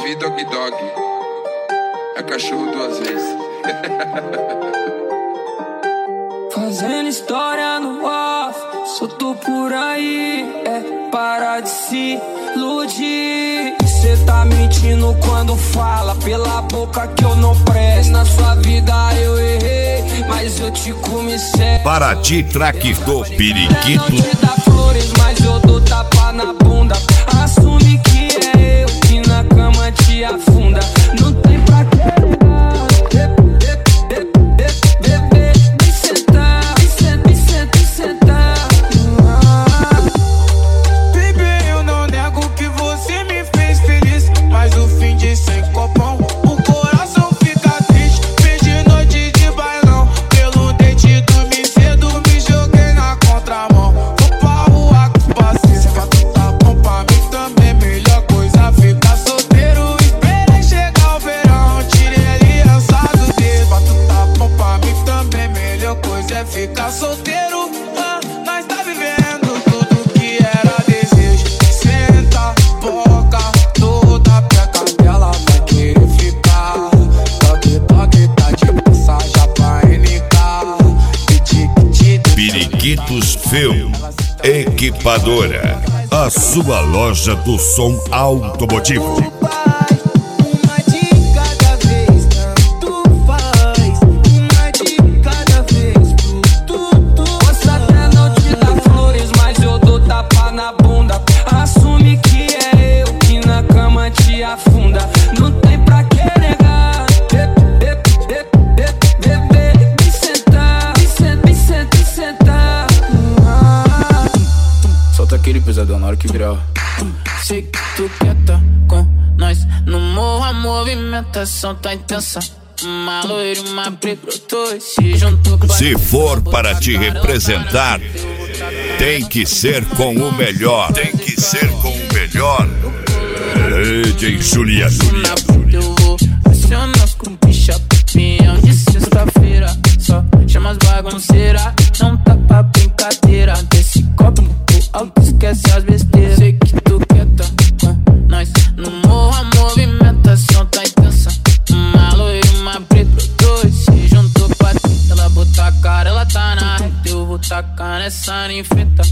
vi dog dog. É cachorro duas vezes. Fazendo história no off, solto por aí, para de se iludir. Cê tá mentindo quando fala pela boca que eu não presto. Na sua vida eu errei, mas eu te comi sério. Paraty Track do Periquito. Não te dá flores, mas eu dou tapa na bunda. Assume que é eu que na cama te afunda. Não tem pra que negar. Ficar solteiro, nós tá vivendo tudo que era desejo. Senta, boca, toda peca dela vai querer ficar. Dog tá de passagem pra NK. Periquitos Film Equipadora, a sua loja do som automotivo. Afunda, não tem pra que negar. Me sentar, me sentar. Solta aquele pesadão na hora que virar. Sei que tu quer tá com nós no morro, a movimentação tá intensa. Uma loira e uma preta, se juntou com. Se for para te representar, tem que ser com o melhor. Tem que ser com o melhor. DJ Julia. Eu vou acionar com picha, pinhão de sexta-feira. Só chama as bagunceiras, não tá pra brincadeira. Desse copo pro alto, esquece as besteiras. Sei que tu quer tá com nós no morro, a movimentação tá intensa. Uma loira e uma preta, dois se juntou pra ela botar a cara, ela tá na reta. Eu vou tacar nessa ninfeta.